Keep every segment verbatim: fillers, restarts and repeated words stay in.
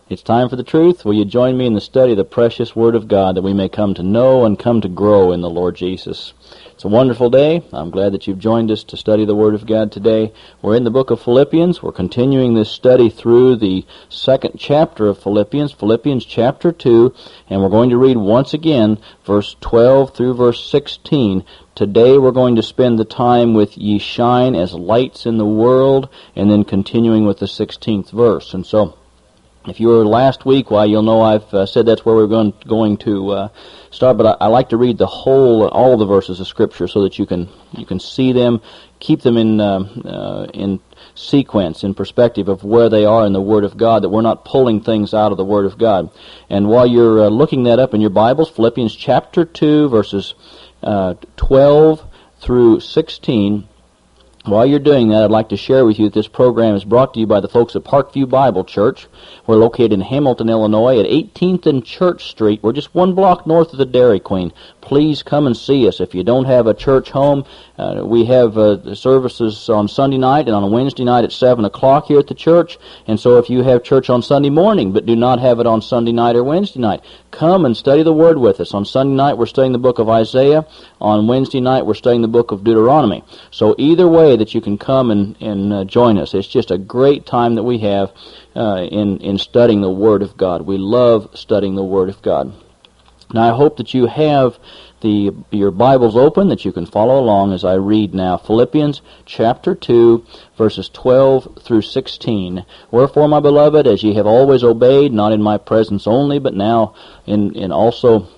It's time for the truth. Will you join me in the study of the precious Word of God that we may come to know and come to grow in the Lord Jesus? It's a wonderful day. I'm glad that you've joined us to study the Word of God today. We're in the book of Philippians. We're continuing this study through the second chapter of Philippians, Philippians chapter two, and we're going to read once again verse twelve through verse sixteen. Today we're going to spend the time with ye shine as lights in the world, and then continuing with the sixteenth verse. And so, if you were last week, well, you'll know I've uh, said that's where we're going, going to uh, start, but I, I like to read the whole, all the verses of Scripture so that you can you can see them, keep them in uh, uh, in sequence, in perspective of where they are in the Word of God, that we're not pulling things out of the Word of God. And while you're uh, looking that up in your Bibles, Philippians chapter two, verses uh, twelve through sixteen, while you're doing that, I'd like to share with you that this program is brought to you by the folks at Parkview Bible Church. We're located in Hamilton, Illinois at eighteenth and Church Street. We're just one block north of the Dairy Queen. Please come and see us. If you don't have a church home, uh, we have uh, services on Sunday night and on a Wednesday night at seven o'clock here at the church. And so if you have church on Sunday morning but do not have it on Sunday night or Wednesday night, come and study the Word with us. On Sunday night, we're studying the book of Isaiah. On Wednesday night, we're studying the book of Deuteronomy. So either way that you can come and, and uh, join us. It's just a great time that we have uh, in, in studying the Word of God. We love studying the Word of God. Now, I hope that you have the your Bibles open, that you can follow along as I read now. Philippians chapter two, verses twelve through sixteen. Wherefore, my beloved, as ye have always obeyed, not in my presence only, but now in, in also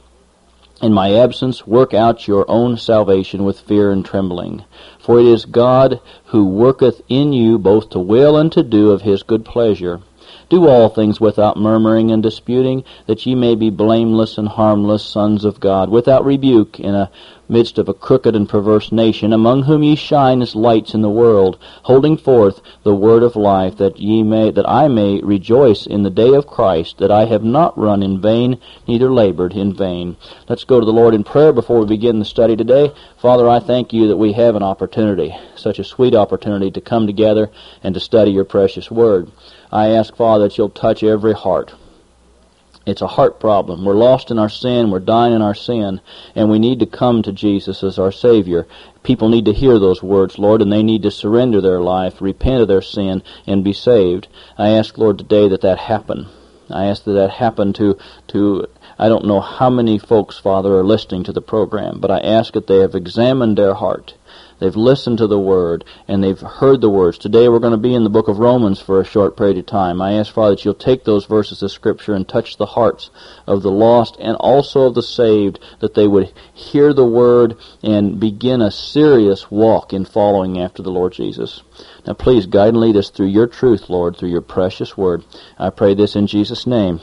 in my absence, work out your own salvation with fear and trembling. For it is God who worketh in you both to will and to do of his good pleasure. Do all things without murmuring and disputing, that ye may be blameless and harmless sons of God, without rebuke, in the midst of a crooked and perverse nation, among whom ye shine as lights in the world, holding forth the word of life, that ye may, that I may rejoice in the day of Christ, that I have not run in vain, neither labored in vain. Let's go to the Lord in prayer before we begin the study today. Father, I thank you that we have an opportunity, such a sweet opportunity, to come together and to study your precious word. I ask, Father, that you'll touch every heart. It's a heart problem. We're lost in our sin. We're dying in our sin. And we need to come to Jesus as our Savior. People need to hear those words, Lord, and they need to surrender their life, repent of their sin, and be saved. I ask, Lord, today that that happen. I ask that that happen to, to I don't know how many folks, Father, are listening to the program, but I ask that they have examined their heart. They've listened to the Word, and they've heard the words. Today we're going to be in the book of Romans for a short period of time. I ask, Father, that you'll take those verses of Scripture and touch the hearts of the lost and also of the saved, that they would hear the Word and begin a serious walk in following after the Lord Jesus. Now please guide and lead us through your truth, Lord, through your precious Word. I pray this in Jesus' name.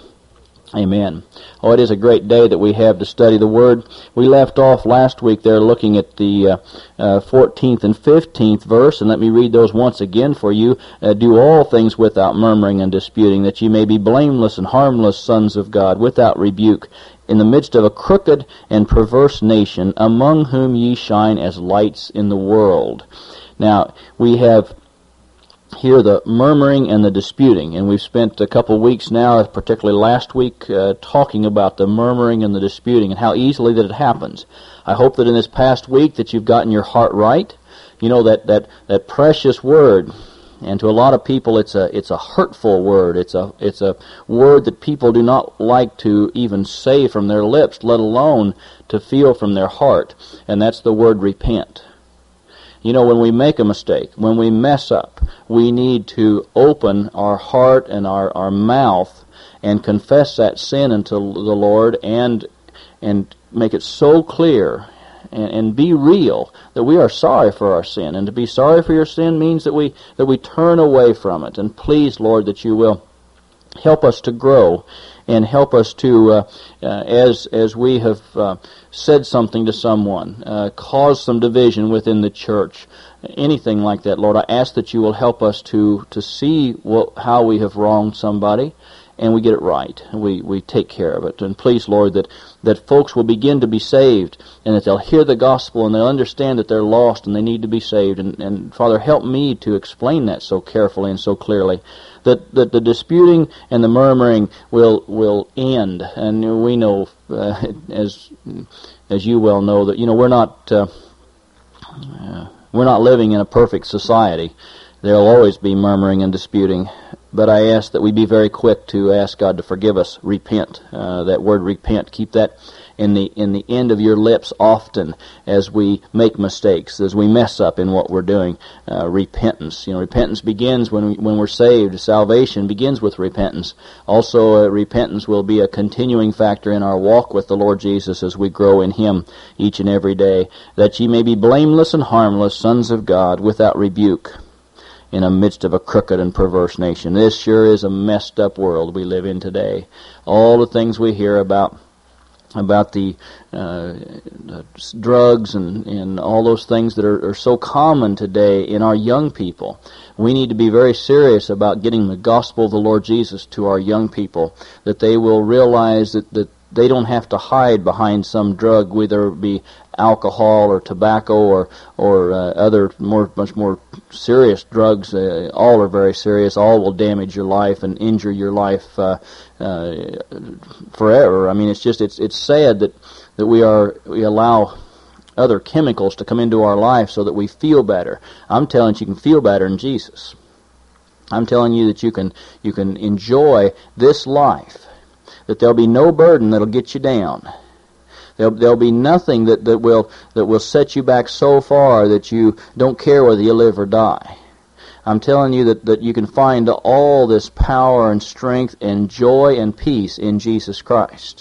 Amen. Oh, it is a great day that we have to study the Word. We left off last week there looking at the uh, uh, fourteenth and fifteenth verse, and let me read those once again for you. Uh, Do all things without murmuring and disputing, that ye may be blameless and harmless sons of God, without rebuke, in the midst of a crooked and perverse nation, among whom ye shine as lights in the world. Now, we have here the murmuring and the disputing, and we've spent a couple weeks now, particularly last week, uh, talking about the murmuring and the disputing and how easily that it happens. I hope that in this past week that you've gotten your heart right. You know, that, that, that precious word, and to a lot of people it's a it's a hurtful word. It's a it's a word that people do not like to even say from their lips, let alone to feel from their heart, and that's the word repent. You know, when we make a mistake, when we mess up, we need to open our heart and our, our mouth and confess that sin unto the Lord and and make it so clear and, and be real that we are sorry for our sin. And to be sorry for your sin means that we that we turn away from it. And please, Lord, that you will help us to grow and help us to, uh, uh, as as we have uh, said something to someone, uh, cause some division within the church, anything like that, Lord. I ask that you will help us to to see what, how we have wronged somebody, and we get it right. We we take care of it. And please, Lord, that, that folks will begin to be saved, and that they'll hear the gospel, and they'll understand that they're lost and they need to be saved. And, and Father, help me to explain that so carefully and so clearly, that, that the disputing and the murmuring will will end. And we know, uh, as as you well know, that, you know, we're not uh, uh, we're not living in a perfect society. There'll always be murmuring and disputing. But I ask that we be very quick to ask God to forgive us. Repent. Uh, that word repent, keep that in the in the end of your lips often as we make mistakes, as we mess up in what we're doing. Uh, repentance. You know, repentance begins when we, when we're saved. Salvation begins with repentance. Also, uh, repentance will be a continuing factor in our walk with the Lord Jesus as we grow in Him each and every day. That ye may be blameless and harmless, sons of God, without rebuke, in the midst of a crooked and perverse nation. This sure is a messed up world we live in today. All the things we hear about about the uh, drugs and, and all those things that are, are so common today in our young people. We need to be very serious about getting the gospel of the Lord Jesus to our young people, that they will realize that, that they don't have to hide behind some drug, whether it be alcohol or tobacco or or uh, other more much more serious drugs. Uh, all are very serious. All will damage your life and injure your life uh, uh, forever. I mean, it's just it's it's sad that that we are we allow other chemicals to come into our life so that we feel better. I'm telling you, you can feel better in Jesus. I'm telling you that you can you can enjoy this life, that there'll be no burden that'll get you down. There'll, there'll be nothing that, that will that will set you back so far that you don't care whether you live or die. I'm telling you that, that you can find all this power and strength and joy and peace in Jesus Christ.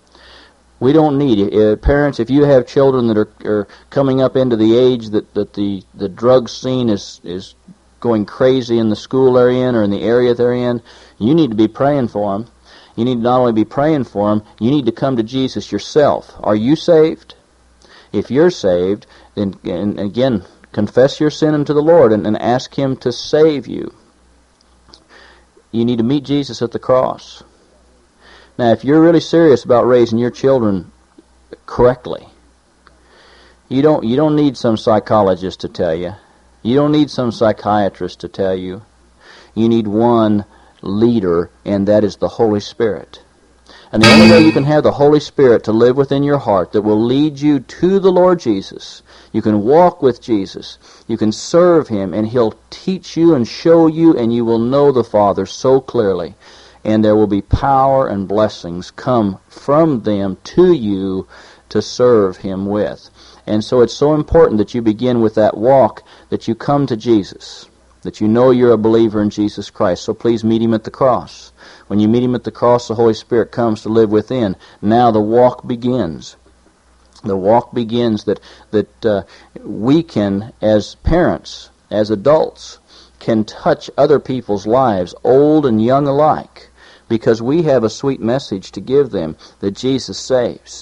We don't need it. Uh, parents, if you have children that are, are coming up into the age that, that the, the drug scene is, is going crazy in the school they're in or in the area they're in, you need to be praying for them. You need to not only be praying for them, you need to come to Jesus yourself. Are you saved? If you're saved, then and again, confess your sin unto the Lord and, and ask Him to save you. You need to meet Jesus at the cross. Now, if you're really serious about raising your children correctly, you don't you don't need some psychologist to tell you. You don't need some psychiatrist to tell you. You need one leader, and that is the Holy Spirit. And the only way you can have the Holy Spirit to live within your heart that will lead you to the Lord Jesus, you can walk with Jesus, you can serve Him, and He'll teach you and show you, and you will know the Father so clearly. And there will be power and blessings come from them to you to serve Him with. And so it's so important that you begin with that walk, that you come to Jesus, that you know you're a believer in Jesus Christ. So please meet Him at the cross. When you meet Him at the cross, the Holy Spirit comes to live within. Now the walk begins. The walk begins that, that uh, we can, as parents, as adults, can touch other people's lives, old and young alike, because we have a sweet message to give them that Jesus saves.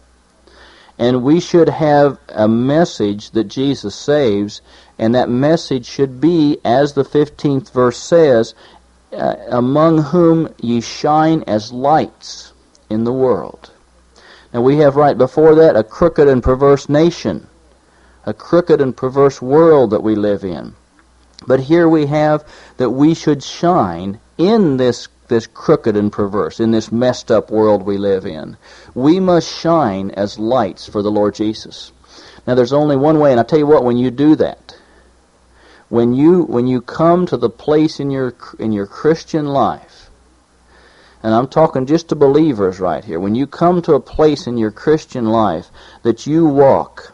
And we should have a message that Jesus saves, and that message should be, as the fifteenth verse says, uh, among whom ye shine as lights in the world. Now we have right before that a crooked and perverse nation, a crooked and perverse world that we live in. But here we have that we should shine in this this crooked and perverse, in this messed up world we live in. We must shine as lights for the Lord Jesus. Now there's only one way, and I'll tell you what, when you do that, when you when you come to the place in your in your Christian life, and I'm talking just to believers right here, when you come to a place in your Christian life that you walk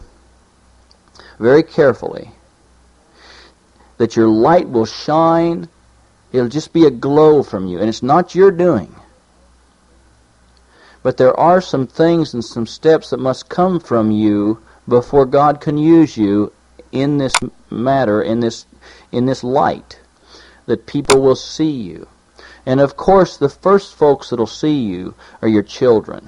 very carefully, that your light will shine, it'll just be a glow from you, and it's not your doing. But there are some things and some steps that must come from you before God can use you in this matter, in this in this light, that people will see you. And of course, the first folks that'll see you are your children.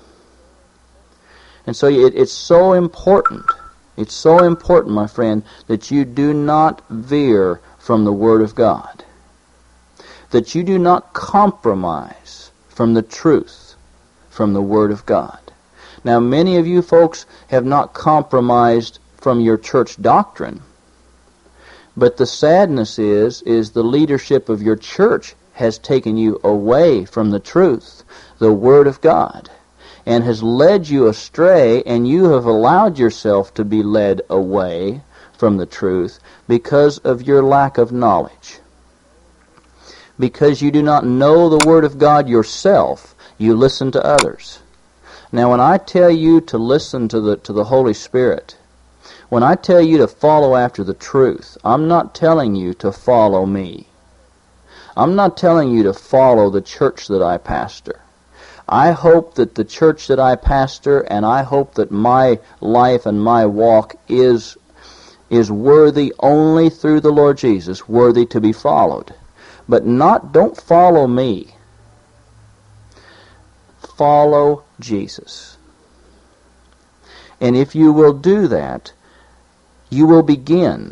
And so it, it's so important, it's so important, my friend, that you do not veer from the Word of God. That you do not compromise from the truth, from the Word of God. Now, many of you folks have not compromised from your church doctrine, but the sadness is, is the leadership of your church has taken you away from the truth, the Word of God, and has led you astray, and you have allowed yourself to be led away from the truth because of your lack of knowledge. Because you do not know the Word of God yourself, you listen to others. Now, when I tell you to listen to the to the Holy Spirit, when I tell you to follow after the truth, I'm not telling you to follow me. I'm not telling you to follow the church that I pastor. I hope that the church that I pastor, and I hope that my life and my walk is, is worthy only through the Lord Jesus, worthy to be followed. But not, don't follow me. Follow Jesus. And if you will do that, you will begin.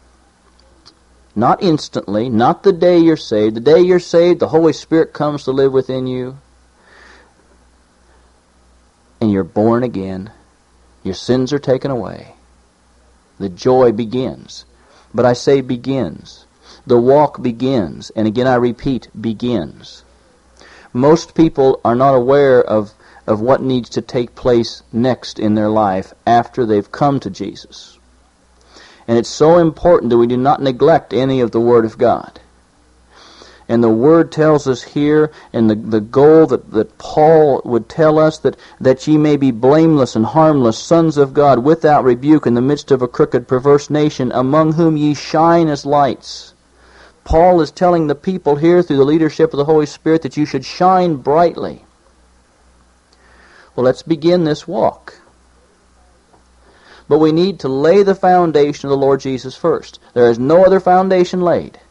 Not instantly, not the day you're saved. The day you're saved, the Holy Spirit comes to live within you. And you're born again. Your sins are taken away. The joy begins. But I say begins. The walk begins. And again I repeat, begins. Most people are not aware of, of what needs to take place next in their life after they've come to Jesus. And it's so important that we do not neglect any of the Word of God. And the Word tells us here, and the, the goal that, that Paul would tell us, that, that ye may be blameless and harmless, sons of God, without rebuke, in the midst of a crooked, perverse nation, among whom ye shine as lights. Paul is telling the people here, through the leadership of the Holy Spirit, that you should shine brightly. Well, let's begin this walk. But we need to lay the foundation of the Lord Jesus first. There is no other foundation laid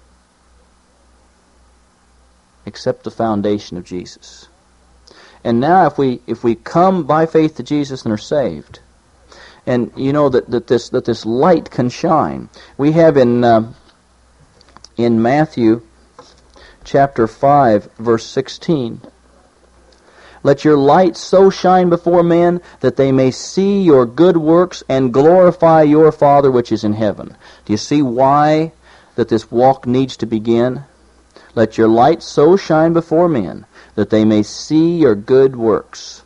except the foundation of Jesus. And now if we if we come by faith to Jesus and are saved, and you know that, that this that this light can shine. We have in uh, in Matthew chapter five, verse sixteen, let your light so shine before men that they may see your good works and glorify your Father which is in heaven. Do you see why that this walk needs to begin? Let your light so shine before men that they may see your good works.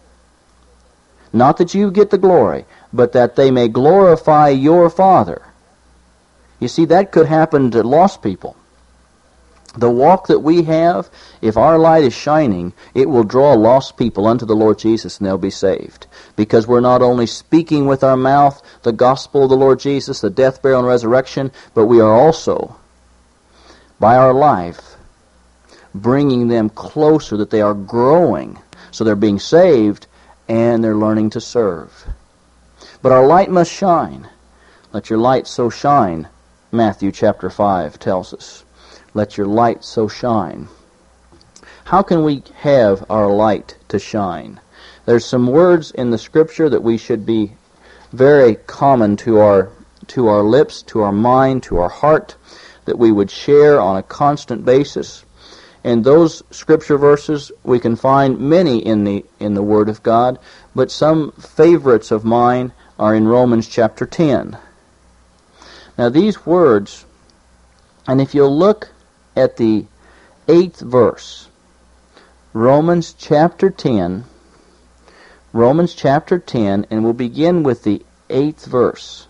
Not that you get the glory, but that they may glorify your Father. You see, that could happen to lost people. The walk that we have, if our light is shining, it will draw lost people unto the Lord Jesus, and they'll be saved. Because we're not only speaking with our mouth the gospel of the Lord Jesus, the death, burial, and resurrection, but we are also, by our life, bringing them closer, that they are growing. So they're being saved, and they're learning to serve. But our light must shine. Let your light so shine, Matthew chapter five tells us. Let your light so shine. How can we have our light to shine? There's some words in the Scripture that we should be very common to our to our lips, to our mind, to our heart, that we would share on a constant basis. And those Scripture verses, we can find many in the in the Word of God, but some favorites of mine are in Romans chapter ten. Now these words, and if you'll look at the eighth verse, Romans chapter ten, Romans chapter ten, and we'll begin with the eighth verse.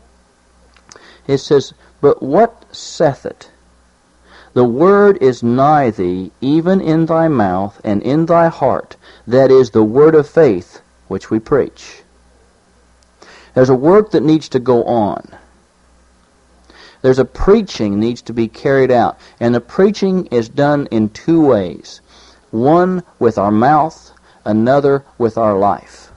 It says, but what saith it? The word is nigh thee, even in thy mouth and in thy heart, that is the word of faith which we preach. There's a work that needs to go on. There's a preaching needs to be carried out. And the preaching is done in two ways. One with our mouth, another with our life.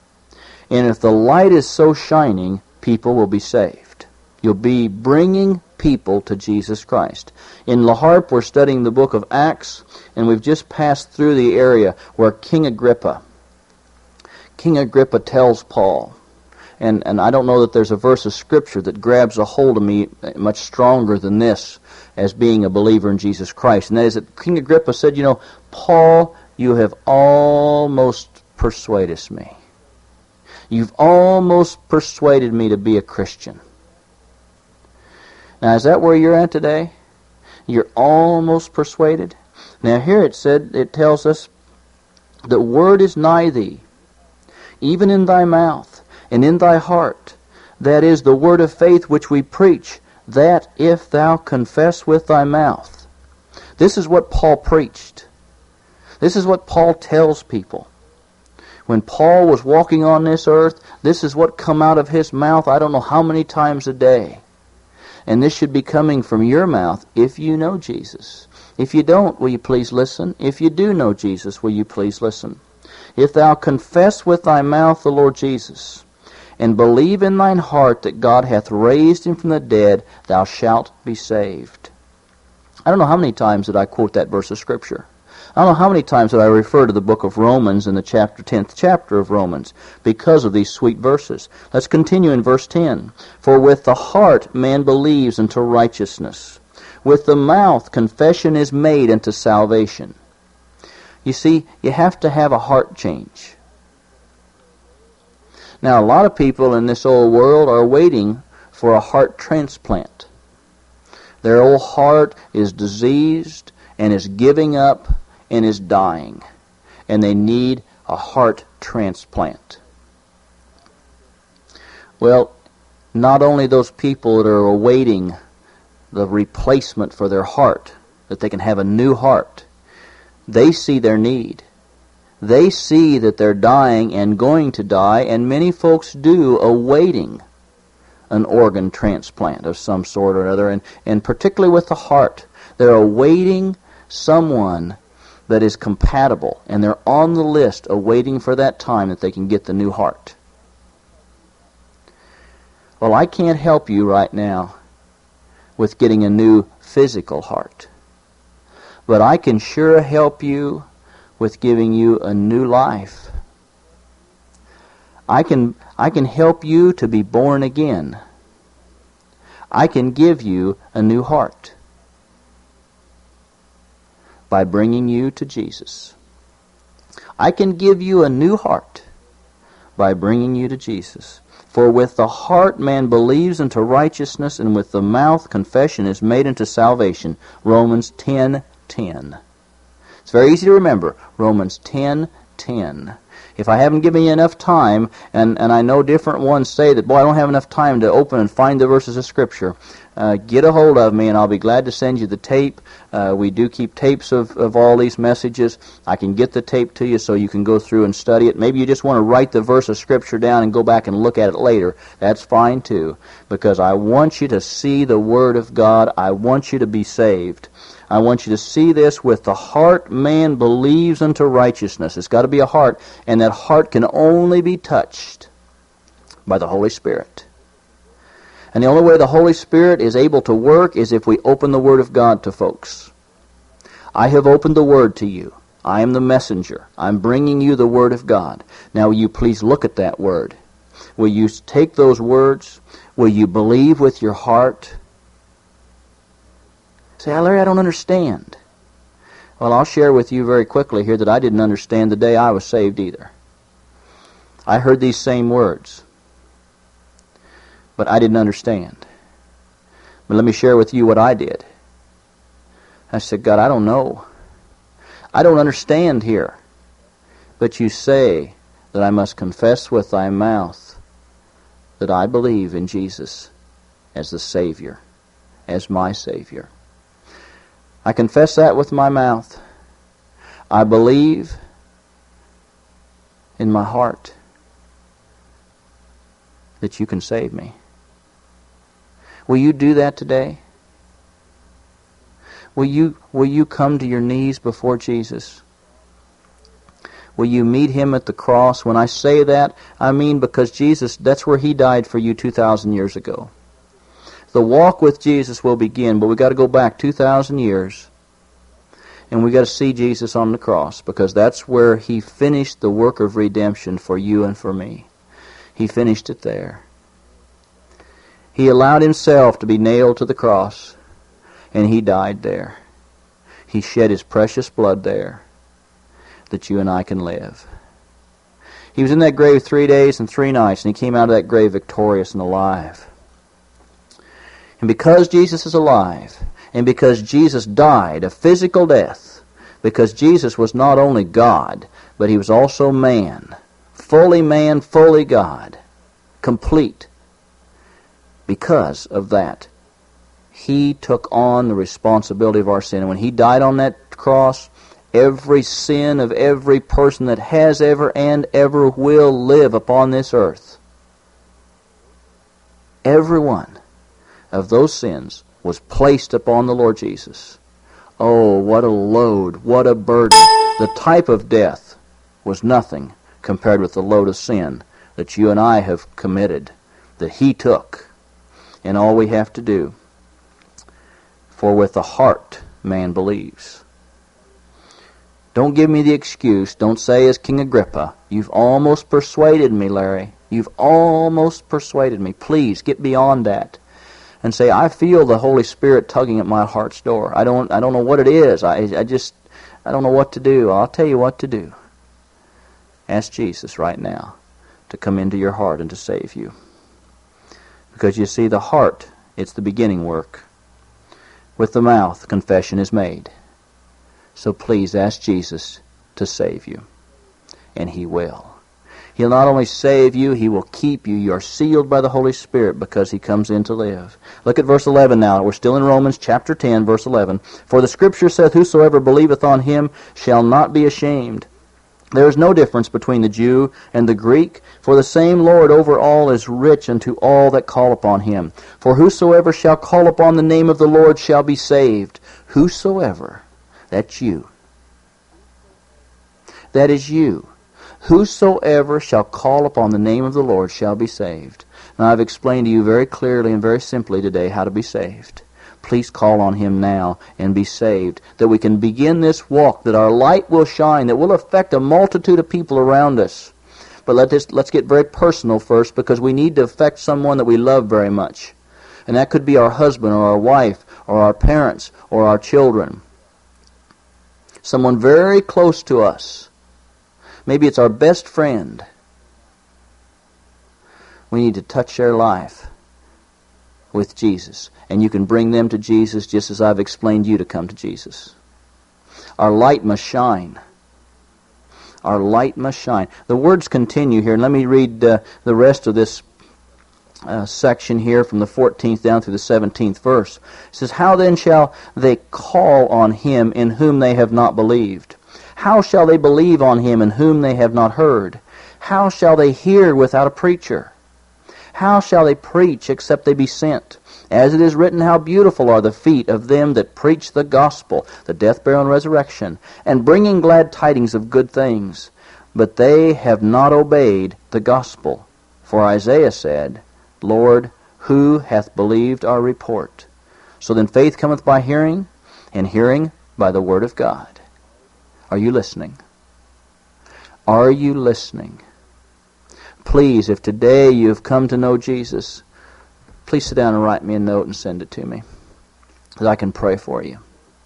And if the light is so shining, people will be saved. You'll be bringing people to Jesus Christ. In La Harpe, we're studying the book of Acts, and we've just passed through the area where King Agrippa, King Agrippa tells Paul, and, and I don't know that there's a verse of Scripture that grabs a hold of me much stronger than this as being a believer in Jesus Christ. And that is that King Agrippa said, you know, Paul, you have almost persuaded me. You've almost persuaded me to be a Christian. Now, is that where you're at today? You're almost persuaded? Now, here it said, it tells us, the word is nigh thee, even in thy mouth and in thy heart. That is the word of faith which we preach, that if thou confess with thy mouth. This is what Paul preached. This is what Paul tells people. When Paul was walking on this earth, this is what come out of his mouth I don't know how many times a day. And this should be coming from your mouth if you know Jesus. If you don't, will you please listen? If you do know Jesus, will you please listen? If thou confess with thy mouth the Lord Jesus, and believe in thine heart that God hath raised him from the dead, thou shalt be saved. I don't know how many times that I quote that verse of Scripture. I don't know how many times that I refer to the book of Romans in the chapter tenth chapter of Romans because of these sweet verses. Let's continue in verse ten. For with the heart man believes unto righteousness. With the mouth confession is made unto salvation. You see, you have to have a heart change. Now, a lot of people in this old world are waiting for a heart transplant. Their old heart is diseased and is giving up and is dying, and they need a heart transplant. Well, not only those people that are awaiting the replacement for their heart, that they can have a new heart, they see their need. They see that they're dying and going to die, and many folks do awaiting an organ transplant of some sort or other, and, and particularly with the heart. They're awaiting someone that is compatible, and they're on the list awaiting for that time that they can get the new heart. Well, I can't help you right now with getting a new physical heart, but I can sure help you with giving you a new life. I can, I can help you to be born again. I can give you a new heart by bringing you to Jesus. I can give you a new heart by bringing you to Jesus. For with the heart man believes unto righteousness, and with the mouth confession is made unto salvation. Romans ten ten. It's very easy to remember. Romans ten ten. If I haven't given you enough time, and, and I know different ones say that, boy, I don't have enough time to open and find the verses of Scripture, uh, get a hold of me, and I'll be glad to send you the tape. Uh, we do keep tapes of, of all these messages. I can get the tape to you so you can go through and study it. Maybe you just want to write the verse of Scripture down and go back and look at it later. That's fine too, because I want you to see the Word of God. I want you to be saved. I want you to see this. With the heart man believes unto righteousness. It's got to be a heart, and that heart can only be touched by the Holy Spirit. And the only way the Holy Spirit is able to work is if we open the Word of God to folks. I have opened the Word to you. I am the messenger. I'm bringing you the Word of God. Now will you please look at that Word? Will you take those words? Will you believe with your heart? Say, Larry, I don't understand. Well, I'll share with you very quickly here that I didn't understand the day I was saved either. I heard these same words, but I didn't understand. But let me share with you what I did. I said, God, I don't know. I don't understand here. But you say that I must confess with thy mouth that I believe in Jesus as the Savior, as my Savior. I confess that with my mouth. I believe in my heart that you can save me. Will you do that today? Will you, will you come to your knees before Jesus? Will you meet him at the cross? When I say that, I mean because Jesus, that's where he died for you two thousand years ago. The walk with Jesus will begin, but we've got to go back two thousand years, and we've got to see Jesus on the cross, because that's where He finished the work of redemption for you and for me. He finished it there. He allowed Himself to be nailed to the cross, and He died there. He shed His precious blood there, that you and I can live. He was in that grave three days and three nights, and He came out of that grave victorious and alive. And because Jesus is alive, and because Jesus died a physical death, because Jesus was not only God, but He was also man, fully man, fully God, complete. Because of that, He took on the responsibility of our sin. And when He died on that cross, every sin of every person that has ever and ever will live upon this earth, every one of those sins was placed upon the Lord Jesus. Oh, what a load, what a burden. The type of death was nothing compared with the load of sin that you and I have committed, that He took. And all we have to do, for with the heart man believes. Don't give me the excuse. Don't say as King Agrippa, "You've almost persuaded me, Larry. You've almost persuaded me." Please get beyond that and say, "I feel the Holy Spirit tugging at my heart's door. I don't I don't know what it is. I I just I don't know what to do." I'll tell you what to do. Ask Jesus right now to come into your heart and to save you. Because you see, the heart, it's the beginning work. With the mouth, confession is made. So please ask Jesus to save you. And He will. He'll not only save you, He will keep you. You're sealed by the Holy Spirit because He comes in to live. Look at verse eleven now. We're still in Romans chapter ten, verse eleven. "For the Scripture saith, Whosoever believeth on Him shall not be ashamed. There is no difference between the Jew and the Greek, for the same Lord over all is rich unto all that call upon Him. For whosoever shall call upon the name of the Lord shall be saved." Whosoever, that's you. That is you. Whosoever shall call upon the name of the Lord shall be saved. Now I've explained to you very clearly and very simply today how to be saved. Please call on Him now and be saved, that we can begin this walk, that our light will shine, that will affect a multitude of people around us. But let this, let's get very personal first, because we need to affect someone that we love very much. And that could be our husband or our wife or our parents or our children. Someone very close to us. Maybe it's our best friend. We need to touch their life with Jesus. And you can bring them to Jesus just as I've explained you to come to Jesus. Our light must shine. Our light must shine. The words continue here, and let me read uh, the rest of this uh, section here from the fourteenth down through the seventeenth verse. It says, "How then shall they call on Him in whom they have not believed? How shall they believe on Him in whom they have not heard? How shall they hear without a preacher? How shall they preach except they be sent? As it is written, how beautiful are the feet of them that preach the gospel," the death, burial, and resurrection, "and bringing glad tidings of good things. But they have not obeyed the gospel. For Isaiah said, Lord, who hath believed our report? So then faith cometh by hearing, and hearing by the word of God." Are you listening? Are you listening? Please, if today you have come to know Jesus, please sit down and write me a note and send it to me, that I can pray for you.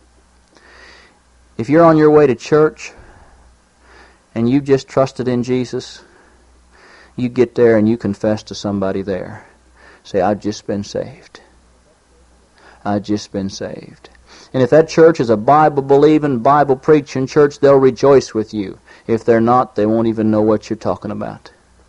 If you're on your way to church and you've just trusted in Jesus, you get there and you confess to somebody there. Say, "I've just been saved. I've just been saved." And if that church is a Bible-believing, Bible-preaching church, they'll rejoice with you. If they're not, they won't even know what you're talking about.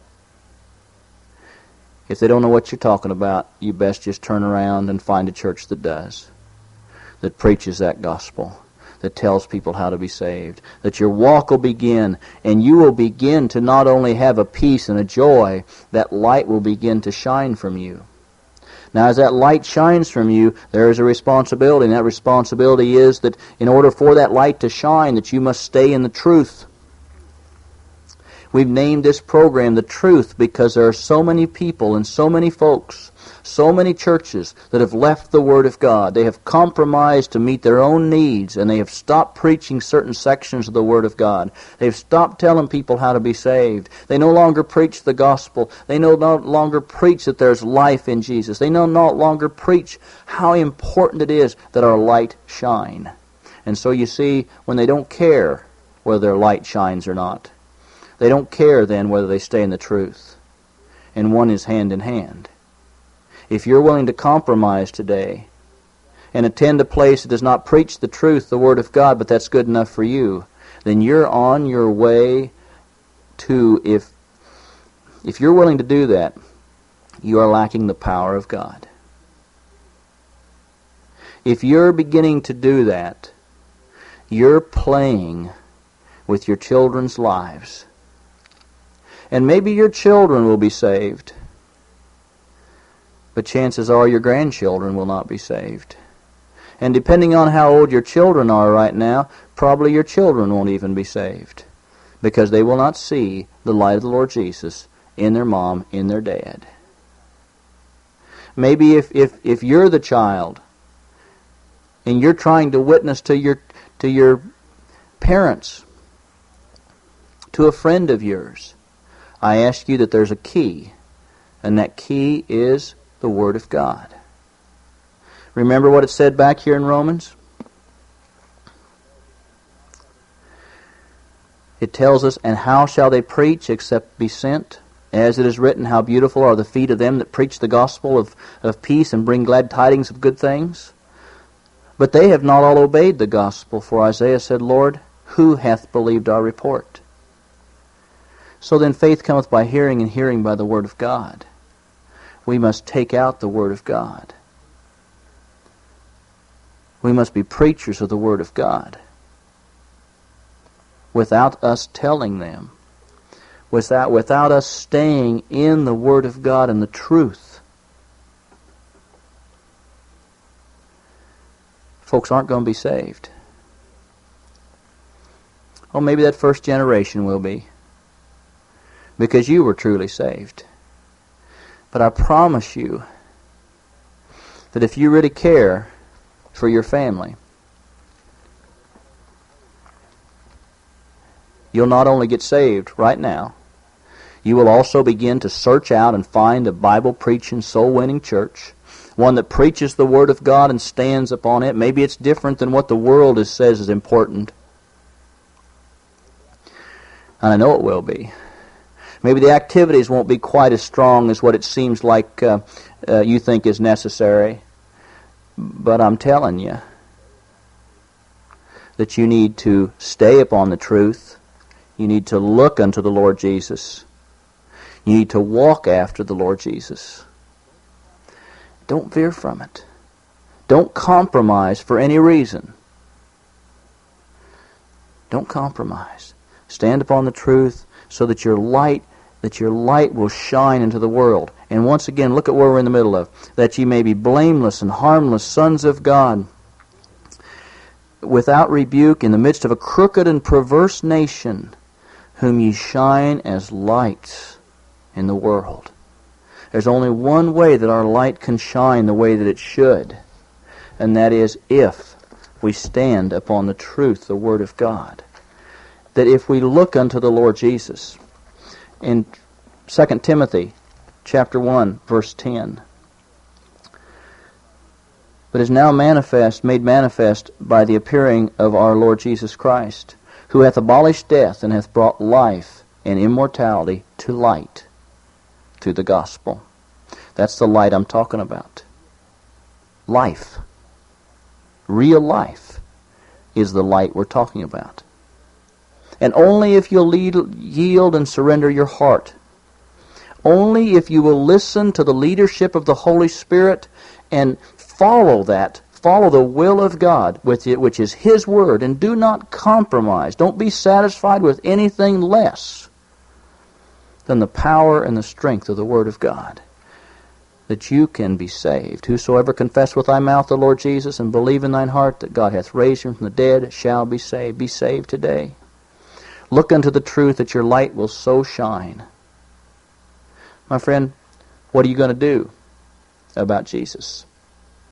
If they don't know what you're talking about, you best just turn around and find a church that does, that preaches that gospel, that tells people how to be saved, that your walk will begin, and you will begin to not only have a peace and a joy, that light will begin to shine from you. Now, as that light shines from you, there is a responsibility, and that responsibility is that in order for that light to shine, that you must stay in the truth. We've named this program The Truth because there are so many people and so many folks, so many churches that have left the Word of God. They have compromised to meet their own needs, and they have stopped preaching certain sections of the Word of God. They've stopped telling people how to be saved. They no longer preach the gospel. They no longer preach that there's life in Jesus. They no longer preach how important it is that our light shine. And so you see, when they don't care whether their light shines or not, they don't care then whether they stay in the truth. And one is hand in hand. If you're willing to compromise today and attend a place that does not preach the truth, the Word of God, but that's good enough for you, then you're on your way to, if, if you're willing to do that, you are lacking the power of God. If you're beginning to do that, you're playing with your children's lives. And maybe your children will be saved, but chances are your grandchildren will not be saved. And depending on how old your children are right now, probably your children won't even be saved, because they will not see the light of the Lord Jesus in their mom, in their dad. Maybe if, if, if you're the child and you're trying to witness to your to your parents, to a friend of yours, I ask you that there's a key, and that key is the Word of God. Remember what it said back here in Romans? It tells us, and how shall they preach except be sent? As it is written, how beautiful are the feet of them that preach the gospel of, of peace and bring glad tidings of good things. But they have not all obeyed the gospel, for Isaiah said, Lord, who hath believed our report? So then faith cometh by hearing, and hearing by the Word of God. We must take out the Word of God. We must be preachers of the Word of God, without us telling them, without, without us staying in the Word of God and the truth. Folks aren't going to be saved. Well, maybe that first generation will be, because you were truly saved. But I promise you that if you really care for your family, you'll not only get saved right now, you will also begin to search out and find a Bible-preaching, soul-winning church, one that preaches the Word of God and stands upon it. Maybe it's different than what the world is, says is important. And I know it will be. Maybe the activities won't be quite as strong as what it seems like uh, uh, you think is necessary. But I'm telling you that you need to stay upon the truth. You need to look unto the Lord Jesus. You need to walk after the Lord Jesus. Don't veer from it. Don't compromise for any reason. Don't compromise. Stand upon the truth so that your light that your light will shine into the world. And once again, look at where we're in the middle of. That ye may be blameless and harmless sons of God, without rebuke, in the midst of a crooked and perverse nation, whom ye shine as lights in the world. There's only one way that our light can shine the way that it should, and that is if we stand upon the truth, the Word of God. That if we look unto the Lord Jesus, in Second Timothy chapter one, verse ten, but is now manifest, made manifest by the appearing of our Lord Jesus Christ, who hath abolished death and hath brought life and immortality to light through the gospel. That's the light I'm talking about. Life. Real life is the light we're talking about. And only if you'll lead, yield and surrender your heart, only if you will listen to the leadership of the Holy Spirit and follow that, follow the will of God, which is His Word, and do not compromise. Don't be satisfied with anything less than the power and the strength of the Word of God, that you can be saved. Whosoever confess with thy mouth the Lord Jesus and believe in thine heart that God hath raised him from the dead shall be saved. Be saved today. Look unto the truth that your light will so shine. My friend, what are you going to do about Jesus?